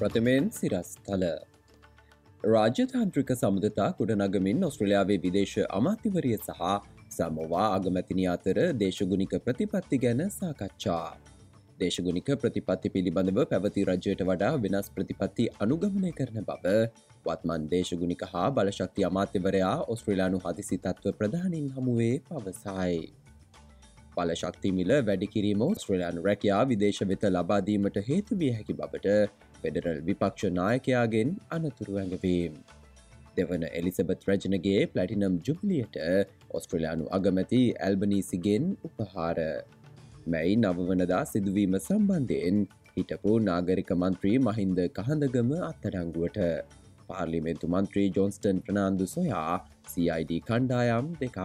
ප්‍රථමයෙන් සිරස්තල රාජ්‍යතාන්ත්‍රික සමුදතා ගොඩනගමින් ඔස්ට්‍රේලියාවේ විදේශ අමාත්‍යවරිය සහ සමෝවා අගමැතිනිය අතර දේශගුණික ප්‍රතිපත්ති ගැන සාකච්ඡා. දේශගුණික ප්‍රතිපත්ති පිළිබඳව පැවති රජයට වඩා වෙනස් ප්‍රතිපත්ති අනුගමනය කරන බව වත්මන් දේශගුණික හා බලශක්ති අමාත්‍යවරයා ඔස්ට්‍රේලියානු හදිසි තත්ත්ව ප්‍රධානීන් හමුවේ පවසයි. බලශක්ති මිල වැඩි කිරීම ඔස්ට්‍රේලියානු රැකියා විදේශ වෙත ලබා දීමට හේතු විය හැකි බවට ෆෙඩරල් විපක්ෂ නායකයාගෙන් අනතුරු ඇඟවීම්. දෙවන එලිසබෙත් රජනගේ ප්ලැටිනම් ජුබිලියට ඔස්ට්‍රේලියානු අගමැති ඇල්බනීසිගෙන් උපහාර. මැයි 9 වනදා සිදුවීම සම්බන්ධයෙන් හිටපු නාගරික මන්ත්‍රී මහින්ද කහඳගම අත්අඩංගුවට. පාර්ලිමේන්තු මන්ත්‍රී ජොන්ස්ටන් ප්‍රනාන්දු සොයා CID කණ්ඩායම් දෙකක්.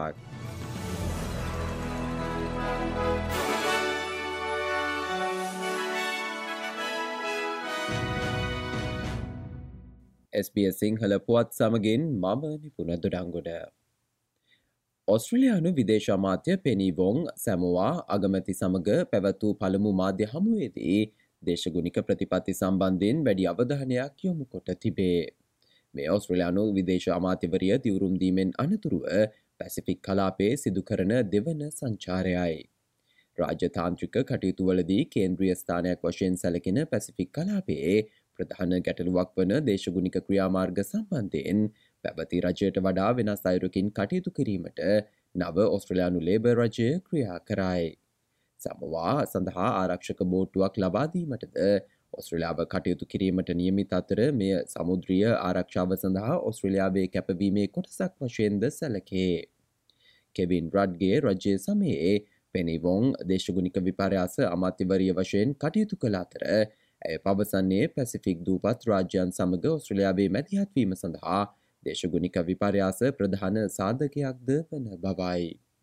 SBS සිංහල පුවත් සමගින් මම නිපුණ දොඩංගොඩ. ඔස්ට්‍රේලියානු විදේශ අමාත්‍ය පෙනී වොන් සැමෝවා අගමැති සමග පැවැත් වූ පළමු මාධ්‍ය හමුවේදී දේශගුණික ප්‍රතිපත්ති සම්බන්ධයෙන් වැඩි අවධානයක් යොමු කොට තිබේ. මේ ඔස්ට්‍රේලියානු විදේශ අමාත්‍යවරිය දිවුරුම් දීමෙන් අනතුරුව පැසිෆික් කලාපයේ සිදු කරන දෙවන සංචාරයයි. රාජ්‍යතාන්ත්‍රික කටයුතුවලදී කේන්ද්‍රීය ස්ථානයක් වශයෙන් සැලකෙන පැසිෆික් කලාපයේ ප්‍රධාන ගැටලුවක් වන දේශගුණික ක්‍රියාමාර්ග සම්බන්ධයෙන් පැවති රජයට වඩා වෙනස් අයුරකින් කටයුතු කිරීමට නව ඔස්ට්‍රේලියානු ලේබර් රජය ක්‍රියා කරයි. සමෝවා සඳහා ආරක්ෂක බෝට්ටුවක් ලබා දීමටද ඔස්ට්‍රේලියාව කටයුතු කිරීමට නියමිත අතර මෙය සමුද්‍රීය ආරක්ෂාව සඳහා ඔස්ට්‍රේලියාවේ කැපවීමේ කොටසක් වශයෙන්ද සැලකේ. කෙවින් රඩ්ගේ රජය සමයේ පෙනී වොන් දේශගුණික විපර්යාස අමාත්‍යවරිය වශයෙන් කටයුතු කළ අතර ඇය පවසන්නේ පැසිෆික් දූපත් රාජ්‍යයන් සමග ඔස්ට්‍රේලියාවේ මැදිහත්වීම සඳහා දේශගුණික විපර්යාස ප්‍රධාන සාධකයක්ද වන බවයි.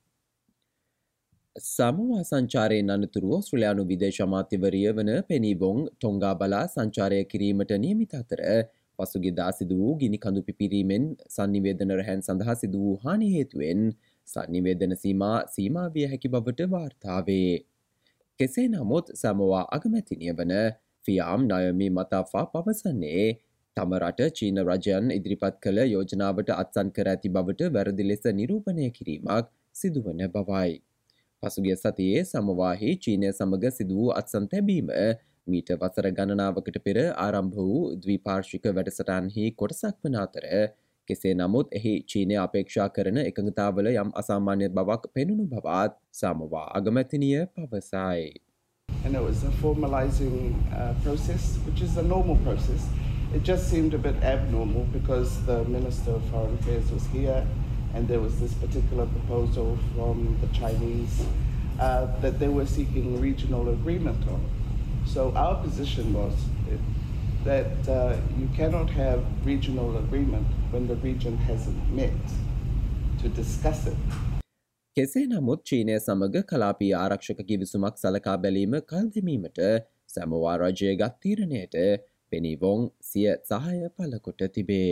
සමෝවා සංචාරයෙන් අනතුරුව ඔස්ට්‍රේලියානු විදේශ අමාත්‍යවරිය වන පෙනී වොන් ටොංගා බලා සංචාරය කිරීමට නියමිත අතර පසුගියදා සිදු වූ ගිනි කඳු පිපිරීමෙන් සංනිවේදන රැහැන් සඳහා සිදු වූ හානි හේතුවෙන් සංනිවේදන සීමා විය හැකි බවට වාර්තා වේ. කෙසේ නමුත් සමෝවා අගමැතිනිය වන ෆියාම් නයමි මතාෆා පවසන්නේ තම රට චීන රජයන් ඉදිරිපත් කළ යෝජනාවට අත්සන් කර ඇති බවට වැරදි ලෙස නිරූපණය කිරීමක් සිදුවන බවයි. පසුගිය සතියේ සමෝවාහි චීනය සමග සිදු වූ අත්සන් තැබීම මීට වසර ගණනාවකට පෙර ආරම්භ වූ ද්විපාර්ශ්වික වැඩසටහන්හි කොටසක් වන අතර කෙසේ නමුත් එහි චීනය අපේක්ෂා කරන එකඟතාවල යම් අසාමාන්‍ය බවක් පෙනුණු බවත් සමෝවා අගමැතිනිය පවසයි. And it was a formalizing process, which is a normal process. It just seemed a bit abnormal because the Minister of Foreign Affairs was here and there was this particular proposal from the Chinese that they were seeking regional agreement on. So our position was that you cannot have regional agreement when the region hasn't met to discuss it. කෙසේ නමුත් චීනය සමග කලාපී ආරක්ෂක කිවිසුමක් සලකා බැලීම කල් දෙමීමට සැමෝවා රජය ගත් තීරණයට පෙනී වොන් සිය සහාය පළකොට තිබේ.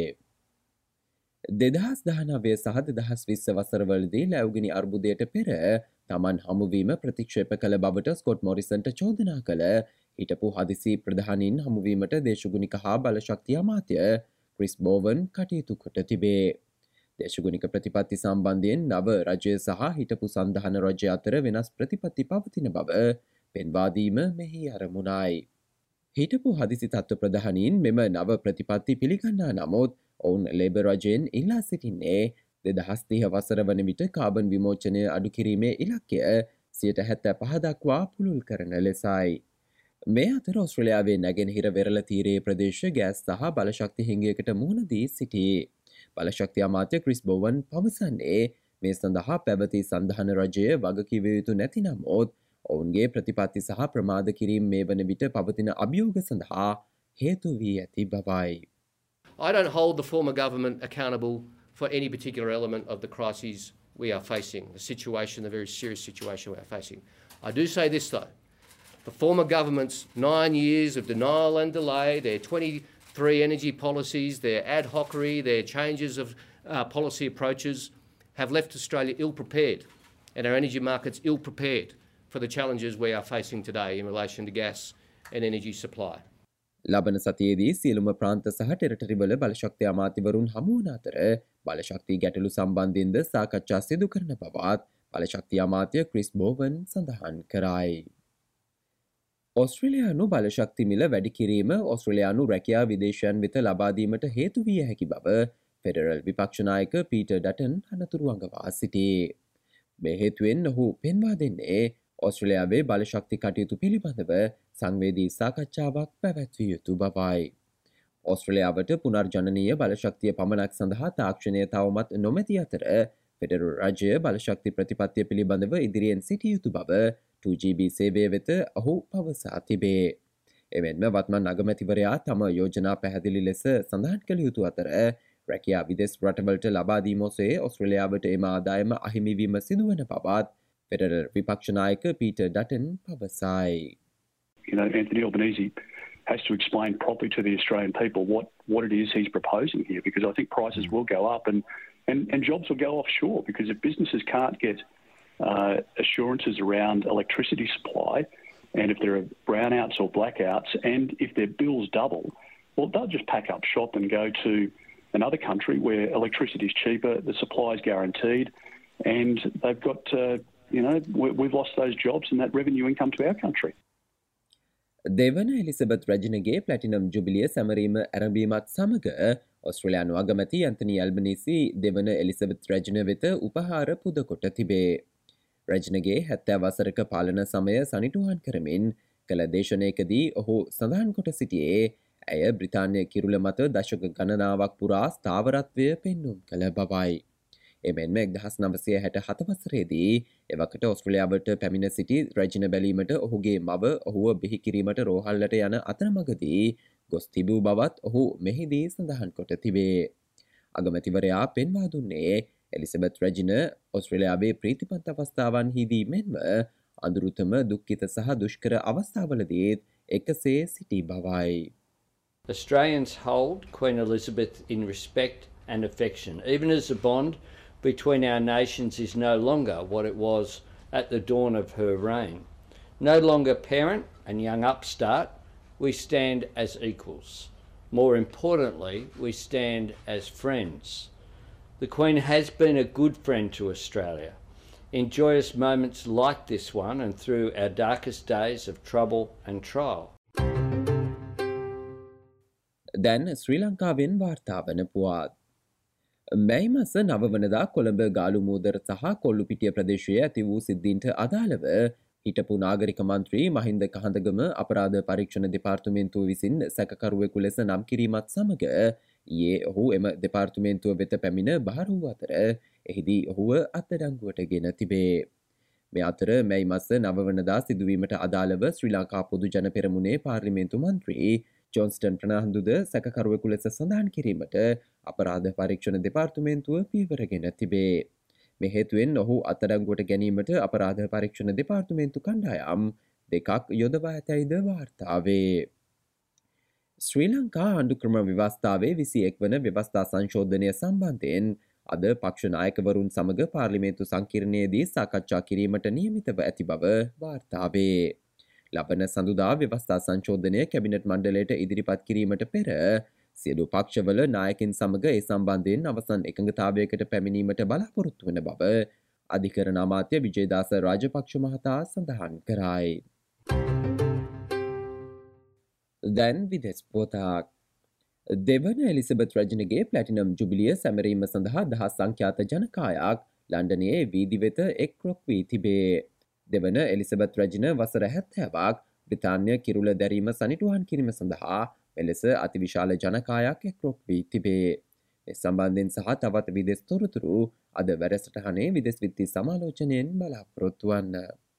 2019 සහ 2020 වසරවලදී ලැබුගිනි අර්බුදයට පෙර තමන් හමුවීම ප්‍රතික්ෂේප කළ බවට ස්කොට් මොරිසන්ට චෝදනා කළ හිටපු හදිසි ප්‍රධානීන් හමුවීමට දේශගුණික හා බලශක්ති අමාත්‍ය ක්‍රිස් බෝවන් කටයුතු කොට තිබේ. දේශගුණික ප්‍රතිපත්ති සම්බන්ධයෙන් නව රජය සහ හිටපු සන්ධාන රජය අතර වෙනස් ප්‍රතිපත්ති පවතින බව පෙන්වාදීම මෙහි අරමුණයි. හිටපු හදිසි තත්ත්ව ප්‍රධානීන් මෙම නව ප්‍රතිපත්ති පිළිගන්නා නමුත් ඔවුන් ලේබර් රජයෙන් ඉල්ලා සිටින්නේ 2030 වසර වන විට කාබන් විමෝචනය අඩු කිරීමේ ඉලක්කය 75% දක්වා පුළුල් කරන ලෙසයි. මේ අතර ඔස්ට්‍රේලියාවේ නැගෙනහිර වෙරළ තීරයේ ප්‍රදේශ ගෑස් සහ බලශක්ති හිඟයකට මුහුණ දී සිටී. බලශක්ති අමාත්‍ය ක්‍රිස් බෝවන් පවසන්නේ මේ සඳහා පැවති සන්ධාන රජය වගකිව යුතු නැති නමුත් ඔවුන්ගේ ප්‍රතිපත්ති සහ ප්‍රමාද කිරීම මේ වන විට පවතින අභියෝග සඳහා හේතු වී ඇති බවයි. I don't hold the former government accountable for any particular element of the crises we are facing, the very serious situation we are facing. I do say this though, the former government's 9 years of denial and delay, their 23 energy policies, their ad hocery, their changes of policy approaches have left Australia ill-prepared and our energy markets ill-prepared for the challenges we are facing today in relation to gas and energy supply. ලබන සතියේදී සියලුම ප්‍රාන්ත සහ ටෙරටරිවල බලශක්ති අමාත්‍යවරුන් හමු වන අතර බලශක්ති ගැටලු සම්බන්ධයෙන්ද සාකච්ඡා සිදු කරන බවත් බලශක්ති අමාත්‍ය ක්‍රිස් බෝවන් සඳහන් කරයි. ඔස්ට්‍රේලියානු බලශක්ති මිල වැඩි කිරීම ඔස්ට්‍රේලියානු රැකියා විදේශයන් වෙත ලබා දීමට හේතු විය හැකි බව ෆෙඩරල් විපක්ෂ නායක පීටර් ඩටන් අනතුරු අඟවා සිටී. මේ හේතුවෙන් ඔහු පෙන්වා දෙන්නේ ඔස්ට්‍රේලියාවේ බලශක්ති කටයුතු පිළිබඳව සංවේදී සාකච්ඡාවක් පැවැත්විය යුතු බවයි. ඔස්ට්‍රේලියාවට පුනර්ජනනීය බලශක්තිය පමණක් සඳහා තාක්ෂණය තවමත් නොමැති අතර ෆෙඩරල් රජය බලශක්ති ප්‍රතිපත්තිය පිළිබඳව ඉදිරියෙන් සිටිය යුතු බව 2GB සේවය වෙත ඔහු පවසා තිබේ. එමෙන්ම වත්මන් අගමැතිවරයා තම යෝජනා පැහැදිලි ලෙස සඳහන් කළ යුතු අතර රැකියා විදෙස් රටවලට ලබා දීම ඔස්සේ ඔස්ට්‍රේලියාවට එම ආදායම අහිමිවීම සිදුවන බවත් ෆෙඩරල් විපක්ෂ නායක පීටර් ඩටන් පවසයි. You know, Anthony Albanese has to explain properly to the Australian people what it is he's proposing here, because I think prices will go up and jobs will go offshore, because if businesses can't get assurances around electricity supply, and if there are brownouts or blackouts, and if their bills double, well, they'll just pack up shop and go to another country where electricity is cheaper, the supply is guaranteed, and they've got, we've lost those jobs and that revenue income to our country. දෙවන Elizabeth රජනගේ platinum jubilee සැමරීම ඇරඹීමත් සමග ඔස්ට්‍රේලියානු අගමැති Anthony Albanese දෙවන Elizabeth රජන වෙත උපහාර පුදකොට තිබේ. රජනගේ 70 වසරක පාලන සමය සනිටුහන් කරමින් කළ දේශනයකදී ඔහු සඳහන් කොට සිටියේ ඇය බ්‍රිතාන්‍ය කිරුළ මත දශක ගණනාවක් පුරා ස්ථාවරත්වය පෙන්නුම් කළ බවයි. එමෙන්ම 1967 වසරේදී එවකට ඔස්ට්‍රේලියාවට පැමිණ සිටි රජන බැලීමට ඔහුගේ මව ඔහුව බිහි කිරීමට රෝහල්ලට යන අතරමඟදී ගොස් තිබූ බවත් ඔහු මෙහිදී සඳහන් කොට තිබේ. අගමැතිවරයා පෙන්වා දුන්නේ එලිසබෙත් රජන ඔස්ට්‍රේලියාවේ ප්‍රීතිපත් අවස්ථාවන්හිදී මෙන්ම අඳුරුතම දුක්ඛිත සහ දුෂ්කර අවස්ථාවලදීත් එකසේ සිටි බවයි. Australians hold Queen Elizabeth in respect and affection, even as the bond between our nations is no longer what it was at the dawn of her reign. No longer parent and young upstart, we stand as equals. More importantly, we stand as friends. The Queen has been a good friend to Australia. In joyous moments like this one and through our darkest days of trouble and trial. දැන් ශ්‍රී ලංකාවෙන් වාර්තා වන පුවත්. මැයි මස 9 වනදා කොළඹ ගාලු මූදර සහ කොල්ලුපිටිය ප්‍රදේශයේ ඇති වූ සිද්ධීන්ට අදාළව හිටපු නාගරික මන්ත්‍රී මහින්ද කහඳගම අපරාධ පරීක්ෂණ දෙපාර්තමේන්තුව විසින් සැකකරුවෙකු ලෙස නම් කිරීමත් සමග ඊයේ ඔහු එම දෙපාර්තමේන්තුව වෙත පැමිණ බහර වූ අතර එහිදී ඔහුව අත්අඩංගුවට ගෙන තිබේ. මේ අතර මැයි මස 9 වනදා සිදුවීමට අදාළව ශ්‍රී ලංකා පොදු ජන පෙරමුණේ පාර්ලිමේන්තු මන්ත්‍රී ජොන්ස්ටන් ප්‍රනාන්දුද සැකකරුවෙකු ලෙස සඳහන් කිරීමට අපරාධ පරීක්ෂණ දෙපාර්තමේන්තුව පියවරගෙන තිබේ. මේ හේතුවෙන් ඔහු අත්අඩංගුවට ගැනීමට අපරාධ පරීක්ෂණ දෙපාර්තමේන්තු කණ්ඩායම් දෙකක් යොදවා ඇතැයිද වාර්තා වේ. ශ්‍රී ලංකා ආණ්ඩුක්‍රම ව්‍යවස්ථාවේ 21 වන ව්‍යවස්ථා සංශෝධනය සම්බන්ධයෙන් අද පක්ෂ නායකවරුන් සමග පාර්ලිමේන්තු සංකීර්ණයේදී සාකච්ඡා කිරීමට නියමිතව ඇති බව වාර්තා වේ. ලබන සඳුදා ව්‍යවස්ථා සංශෝධනය කැබිනට් මණ්ඩලයට ඉදිරිපත් කිරීමට පෙර සියලු පක්ෂවල නායකින් සමග ඒ සම්බන්ධයෙන් අවසන් එකඟතාවයකට පැමිණීමට බලාපොරොත්තු වන බව අධිකරණ අමාත්‍ය විජේදාස රාජපක්ෂ මහතා සඳහන් කරයි. දැන් විදෙස් පුවතක්. දෙවන එලිසබෙත් රජනගේ ප්ලැටිනම් ජුබිලිය සැමරීම සඳහා දහස් සංඛ්‍යාත ජනකායක් ලන්ඩනයේ වීදි වෙත එක්රොක් වී තිබේ. දෙවන එලිසබෙත් රජන වසර 70ක් බ්‍රිතාන්‍ය කිරුළ දැරීම සනිටුහන් කිරීම සඳහා මෙලෙස අතිවිශාල ජනකායක් එක්රොක් වී තිබේ. මේ සම්බන්ධයෙන් සහ තවත් විදෙස් තොරතුරු අද වැඩසටහනේ විදෙස් විත්ති සමාලෝචනයෙන් බලාපොරොත්තු වන්න.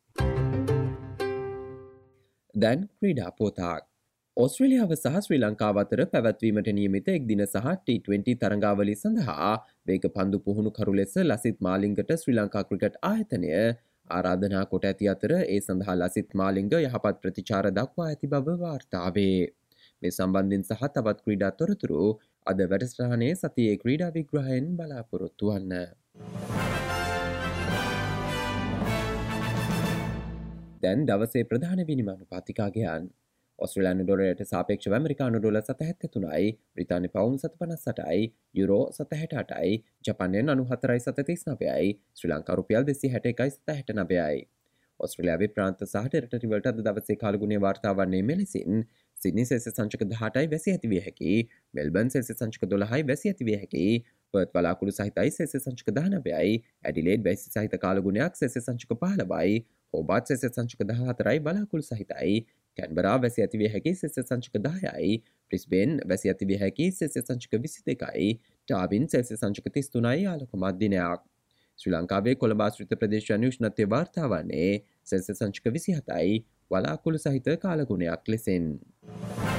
දැන් ක්‍රීඩා පොතක්. ඔස්ට්‍රේලියාව සහ ශ්‍රී ලංකාව අතර පැවැත්වීමට නියමිත එක්දින සහ T20 තරඟාවලිය සඳහා වේග පන්දු පුහුණුකරු ලෙස ලසිත් මාලිංගට ශ්‍රී ලංකා ක්‍රිකට් ආයතනය ආරාධනා කොට ඇති අතර ඒ සඳහා ලසිත් මාලිංග යහපත් ප්‍රතිචාර දක්වා ඇති බව වාර්තා වේ. මේ සම්බන්ධයෙන් සහ තවත් ක්‍රීඩා තොරතුරු අද වැඩසටහනේ සතියේ ක්‍රීඩා විග්‍රහයෙන් බලාපොරොත්තු වන්න. දැන් දවසේ ප්‍රධාන විනිමය අනුපාතිකාගයන්. ඔස්ට්‍රේලියානු ඩොලරයට සාපේක්ෂව ඇමරිකානු ඩොලර් 7.73යි, බ්‍රිතාන්‍ය පවුම් 7.58යි, යුරෝ 7.68යි, ජපාන් යෙන් 94.39යි, ශ්‍රී ලංකා රුපියල් 261.69යි. ඔස්ට්‍රේලියාවේ ප්‍රාන්ත සහ ටෙරිටරි වලට අද දවසේ කාලගුණය වාර්තා වන්නේ මෙලෙසින්: සිඩ්නි සෙල්සියස් සංචක 18යි වැසි ඇති විය හැකියි, මෙල්බර්න් සෙල්සියස් සංචක 12යි වැසි ඇති විය හැකියි, පර්ත් වලාකුළු සහිතයි සෙල්සියස් සංචක 19යි, ඇඩිලේඩ් වැසි සහිත කාලගුණයක් සෙල්සියස් සංචක 15යි, හෝබාට් සෙල්සියස් සංචක 14යි බලාකුළු සහිතයි, කැන්බරා වැසි ඇති විය හැකි සෙල්සියස් සංචක 10යි, බ්‍රිස්බේන් වැසි ඇති විය හැකි සෙල්සියස් සංචක 22යි, ඩාර්වින් සෙල්සියස් සංචක 33යි ආලකමත් දිනයක්. ශ්‍රී ලංකාවේ කොළඹ ආශ්‍රිත ප්‍රදේශයන් උෂ්ණත්වය වාර්තා වන්නේ සෙල්සියස් සංචක 27යි වලාකුළු සහිත කාලගුණයක් ලෙසින්.